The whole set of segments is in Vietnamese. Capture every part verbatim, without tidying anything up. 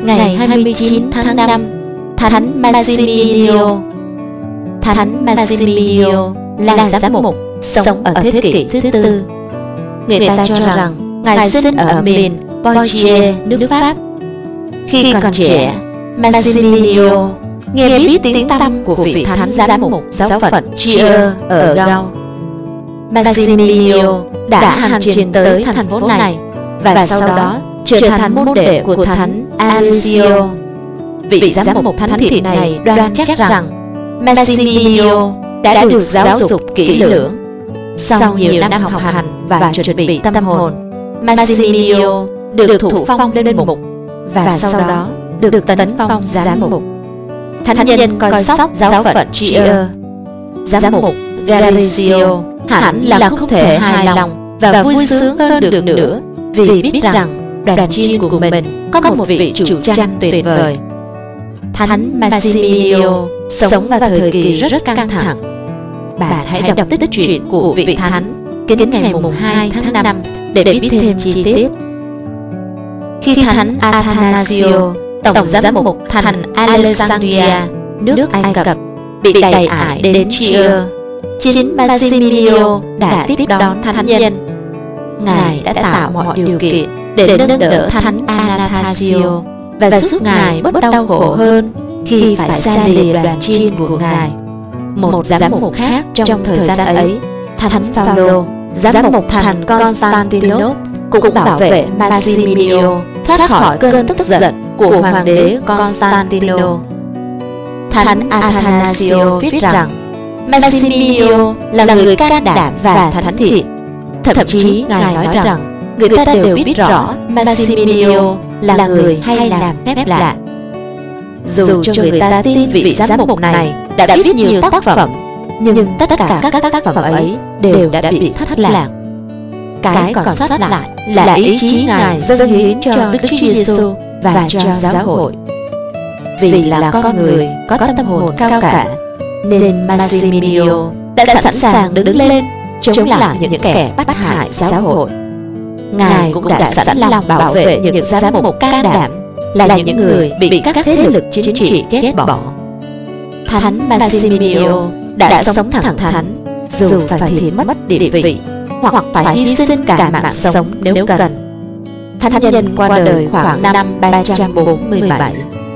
ngày hai mươi chín tháng năm, Thánh Maximilio. Thánh Maximilio là giám mục sống ở thế kỷ thứ tư. Người ta cho rằng ngài sinh ở miền Poitiers, nước Pháp. Khi còn trẻ, Maximilio nghe biết tiếng tăm của vị thánh giám mục giáo phận Trier ở Gaul. Maximilio đã hành trình tới thành phố này và sau đó trở thành môn đệ của thánh Aloysio. Vị giám mục thánh thiện này đoan chắc rằng Maximilio đã được giáo dục kỹ lưỡng. Sau nhiều năm học hành và chuẩn bị tâm hồn, Maximilio được thụ phong lên mục và sau đó được tấn phong giám mục. Thánh nhân coi sóc giáo phận Trier. Giám mục Galeazzo hẳn là không thể hài lòng và vui sướng hơn được nữa vì biết rằng đoàn chiên của mình có một vị chủ chăn tuyệt vời. Thánh Maximilio sống vào thời kỳ rất căng thẳng. Bạn hãy đọc tích truyện của vị thánh đến ngày mùng hai tháng năm để biết thêm chi tiết. Khi thánh Athanasio, tổng giám mục thành Alexandria, nước Ai Cập, bị đày ải đến Trier, chính Maximilio đã tiếp đón thánh nhân. Ngài đã tạo mọi điều kiện để nâng đỡ thánh Athanasio và giúp ngài bớt đau khổ hơn khi phải xa lìa đoàn chiên của ngài. Một giám mục khác trong thời gian ấy, thánh Phaolô, giám mục thành Constantinople, cũng bảo vệ Maximilio thoát khỏi cơn tức giận của hoàng đế Constantinople. Thánh Athanasio viết rằng Maximilio là người can đảm và thánh thiện. Thậm chí ngài nói rằng người ta đều biết rõ Maximilio là người hay làm phép lạ. Dù cho người ta tin vị giám mục này đã viết nhiều tác phẩm, nhưng tất cả các tác phẩm ấy đều đã bị thất lạc. Cái còn sót lại là ý chí ngài dâng hiến cho Đức Chúa Giêsu và cho giáo hội. Vì là con người có tâm hồn cao cả, nên Maximilio đã sẵn sàng đứng lên chống lại những kẻ bắt hại giáo hội. Ngài cũng đã sẵn lòng bảo vệ những giám mục can đảm, là những người bị các thế lực chính trị ghét bỏ. Thánh Maximilio đã sống thẳng thắn, dù phải thiến mất địa vị hoặc phải hy sinh cả mạng sống nếu cần. Thánh nhân qua đời khoảng năm ba trăm bốn mươi bảy.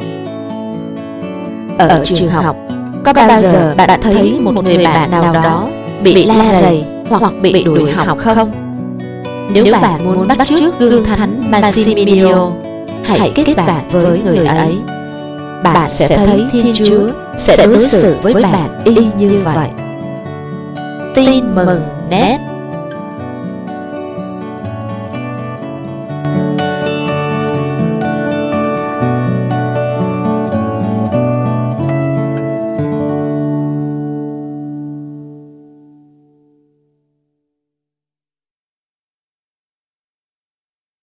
Ở trường học, có bao giờ bạn thấy một người bạn nào đó bị la rầy hoặc bị đuổi học không? Nếu bạn muốn bắt chước gương thánh Maximilio, hãy kết bạn với người ấy. Bạn sẽ thấy Thiên Chúa sẽ đối xử với bạn y như vậy. Tin mừng net.